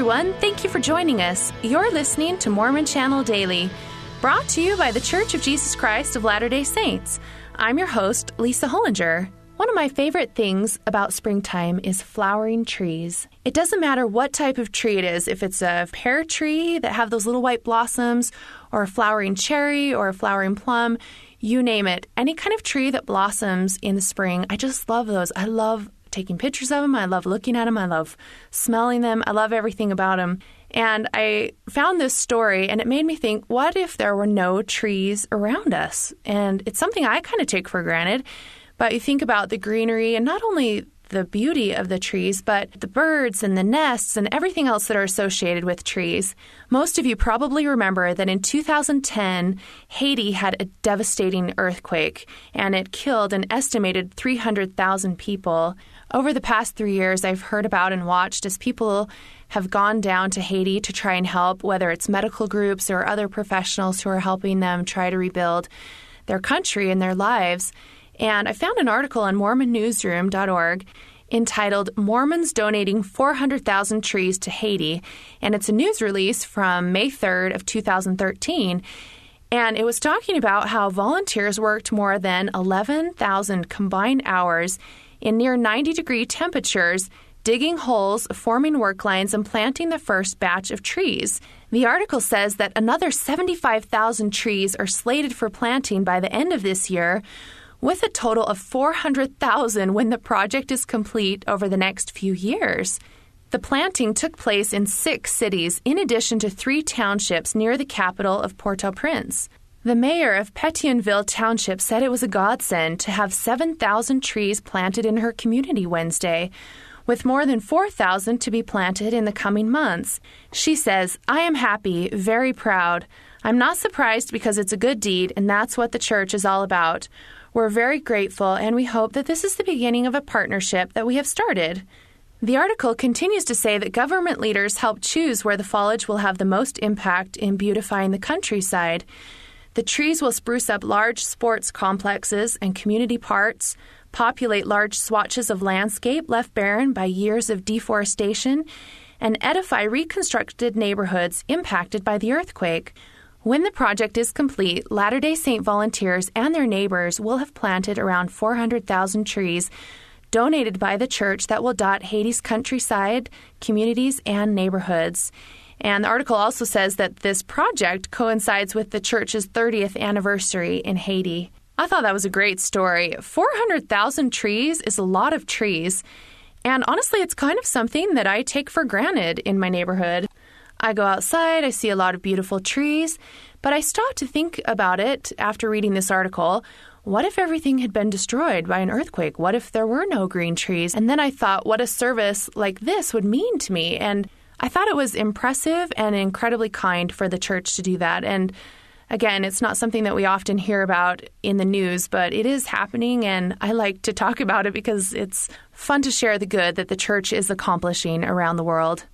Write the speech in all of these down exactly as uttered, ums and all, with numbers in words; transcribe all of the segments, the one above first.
everyone. Thank you for joining us. You're listening to Mormon Channel Daily, brought to you by The Church of Jesus Christ of Latter-day Saints. I'm your host, Lisa Hollinger. One of my favorite things about springtime is flowering trees. It doesn't matter what type of tree it is, if it's a pear tree that have those little white blossoms, or a flowering cherry, or a flowering plum, you name it. Any kind of tree that blossoms in the spring, I just love those. I love taking pictures of them. I love looking at them. I love smelling them. I love everything about them. And I found this story, and it made me think, what if there were no trees around us? And it's something I kind of take for granted. But you think about the greenery and not only the beauty of the trees, but the birds and the nests and everything else that are associated with trees. Most of you probably remember that in two thousand ten, Haiti had a devastating earthquake, and it killed an estimated three hundred thousand people. Over the past three years, I've heard about and watched as people have gone down to Haiti to try and help, whether it's medical groups or other professionals who are helping them try to rebuild their country and their lives. And I found an article on Mormon Newsroom dot org entitled Mormons Donating four hundred thousand Trees to Haiti, and it's a news release from May third of two thousand thirteen. And it was talking about how volunteers worked more than eleven thousand combined hours in near ninety-degree temperatures, digging holes, forming work lines, and planting the first batch of trees. The article says that another seventy-five thousand trees are slated for planting by the end of this year, with a total of four hundred thousand when the project is complete over the next few years. The planting took place in six cities, in addition to three townships near the capital of Port-au-Prince. The mayor of Pétionville Township said it was a godsend to have seven thousand trees planted in her community Wednesday, with more than four thousand to be planted in the coming months. She says, "I am happy, very proud. I'm not surprised because it's a good deed, and that's what the church is all about. We're very grateful, and we hope that this is the beginning of a partnership that we have started." The article continues to say that government leaders help choose where the foliage will have the most impact in beautifying the countryside. The trees will spruce up large sports complexes and community parks, populate large swatches of landscape left barren by years of deforestation, and edify reconstructed neighborhoods impacted by the earthquake. When the project is complete, Latter-day Saint volunteers and their neighbors will have planted around four hundred thousand trees donated by the church that will dot Haiti's countryside, communities, and neighborhoods. And the article also says that this project coincides with the church's thirtieth anniversary in Haiti. I thought that was a great story. four hundred thousand trees is a lot of trees. And honestly, it's kind of something that I take for granted in my neighborhood. I go outside, I see a lot of beautiful trees, but I stopped to think about it after reading this article. What if everything had been destroyed by an earthquake? What if there were no green trees? And then I thought what a service like this would mean to me. And I thought it was impressive and incredibly kind for the church to do that. And again, it's not something that we often hear about in the news, but it is happening, and I like to talk about it because it's fun to share the good that the church is accomplishing around the world.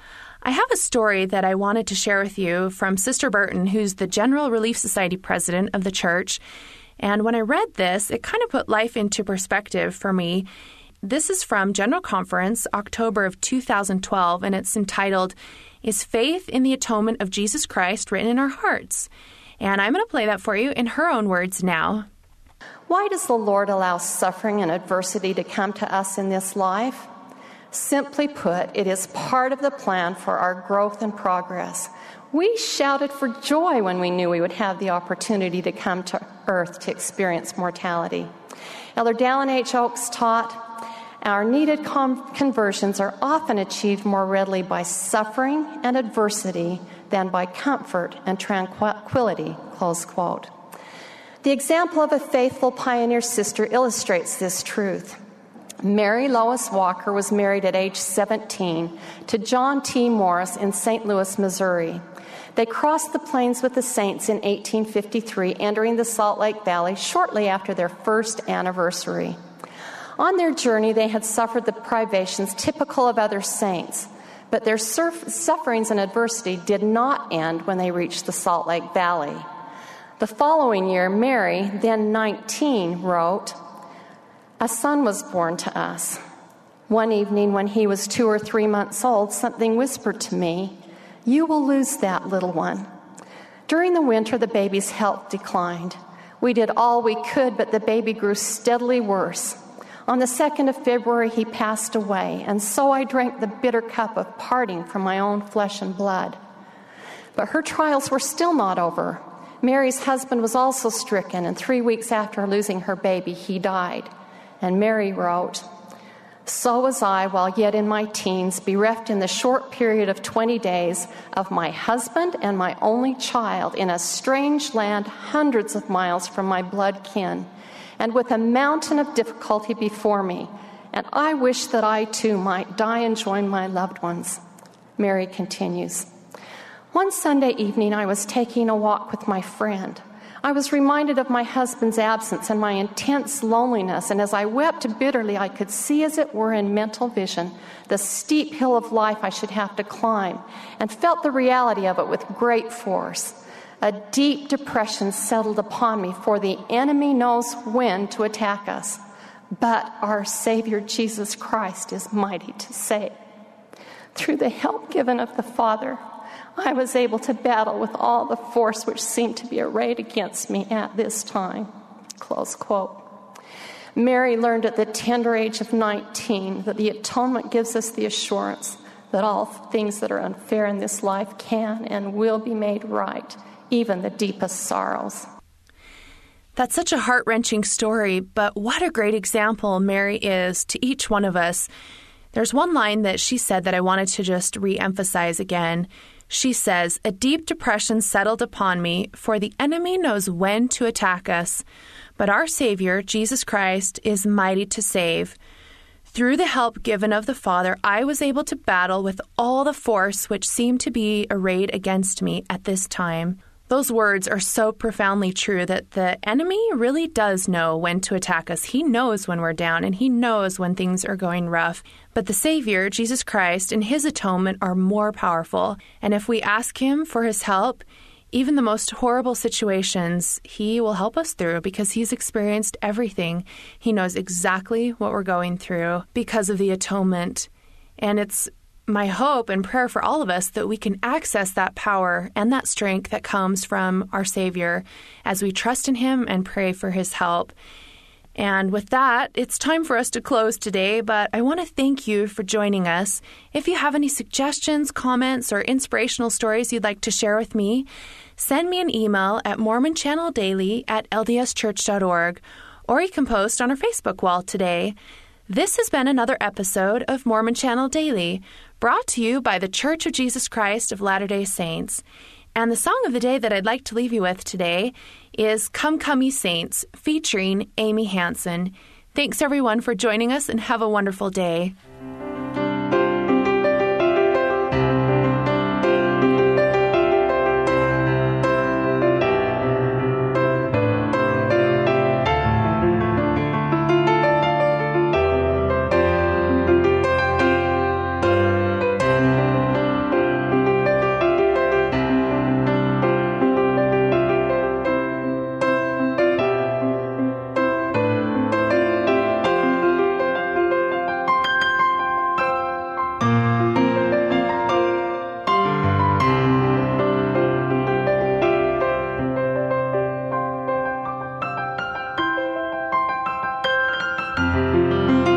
I have a story that I wanted to share with you from Sister Burton, who's the General Relief Society president of the church. And when I read this, it kind of put life into perspective for me. This is from General Conference, October of two thousand twelve, and it's entitled, "Is Faith in the Atonement of Jesus Christ Written in Our Hearts?" And I'm going to play that for you in her own words now. Why does the Lord allow suffering and adversity to come to us in this life? Simply put, it is part of the plan for our growth and progress. We shouted for joy when we knew we would have the opportunity to come to earth to experience mortality. Elder Dallin H. Oaks taught, our needed con- conversions are often achieved more readily by suffering and adversity than by comfort and tranquility, close quote. The example of a faithful pioneer sister illustrates this truth. Mary Lois Walker was married at age seventeen to John T. Morris in Saint Louis, Missouri. They crossed the plains with the saints in eighteen fifty-three, entering the Salt Lake Valley shortly after their first anniversary. On their journey, they had suffered the privations typical of other saints, but their surf- sufferings and adversity did not end when they reached the Salt Lake Valley. The following year, Mary, then nineteen, wrote, "A son was born to us. One evening when he was two or three months old, something whispered to me, "You will lose that little one." During the winter, the baby's health declined. We did all we could, but the baby grew steadily worse. On the second of February, he passed away, and so I drank the bitter cup of parting from my own flesh and blood. But her trials were still not over. Mary's husband was also stricken, and three weeks after losing her baby, he died. And Mary wrote, "So was I, while yet in my teens, bereft in the short period of twenty days of my husband and my only child in a strange land hundreds of miles from my blood kin, and with a mountain of difficulty before me. And I wish that I too might die and join my loved ones." Mary continues, "One Sunday evening I was taking a walk with my friend. I was reminded of my husband's absence and my intense loneliness, and as I wept bitterly, I could see, as it were in mental vision, the steep hill of life I should have to climb, and felt the reality of it with great force. A deep depression settled upon me, for the enemy knows when to attack us, but our Savior Jesus Christ is mighty to save. Through the help given of the Father, I was able to battle with all the force which seemed to be arrayed against me at this time." Close quote. Mary learned at the tender age of nineteen that the atonement gives us the assurance that all things that are unfair in this life can and will be made right, even the deepest sorrows. That's such a heart-wrenching story, but what a great example Mary is to each one of us. There's one line that she said that I wanted to just re-emphasize again. She says, "A deep depression settled upon me, for the enemy knows when to attack us. But our Savior, Jesus Christ, is mighty to save. Through the help given of the Father, I was able to battle with all the force which seemed to be arrayed against me at this time." Those words are so profoundly true that the enemy really does know when to attack us. He knows when we're down, and he knows when things are going rough. But the Savior, Jesus Christ, and his atonement are more powerful. And if we ask him for his help, even the most horrible situations, he will help us through because he's experienced everything. He knows exactly what we're going through because of the atonement. And it's my hope and prayer for all of us that we can access that power and that strength that comes from our Savior as we trust in him and pray for his help. And with that, it's time for us to close today, but I want to thank you for joining us. If you have any suggestions, comments, or inspirational stories you'd like to share with me, send me an email at mormon channel daily at l d s church dot org, or you can post on our Facebook wall today. This has been another episode of Mormon Channel Daily, brought to you by the Church of Jesus Christ of Latter-day Saints. And the song of the day that I'd like to leave you with today is Come Come Ye Saints, featuring Amy Hansen. Thanks everyone for joining us, and have a wonderful day. Thank you.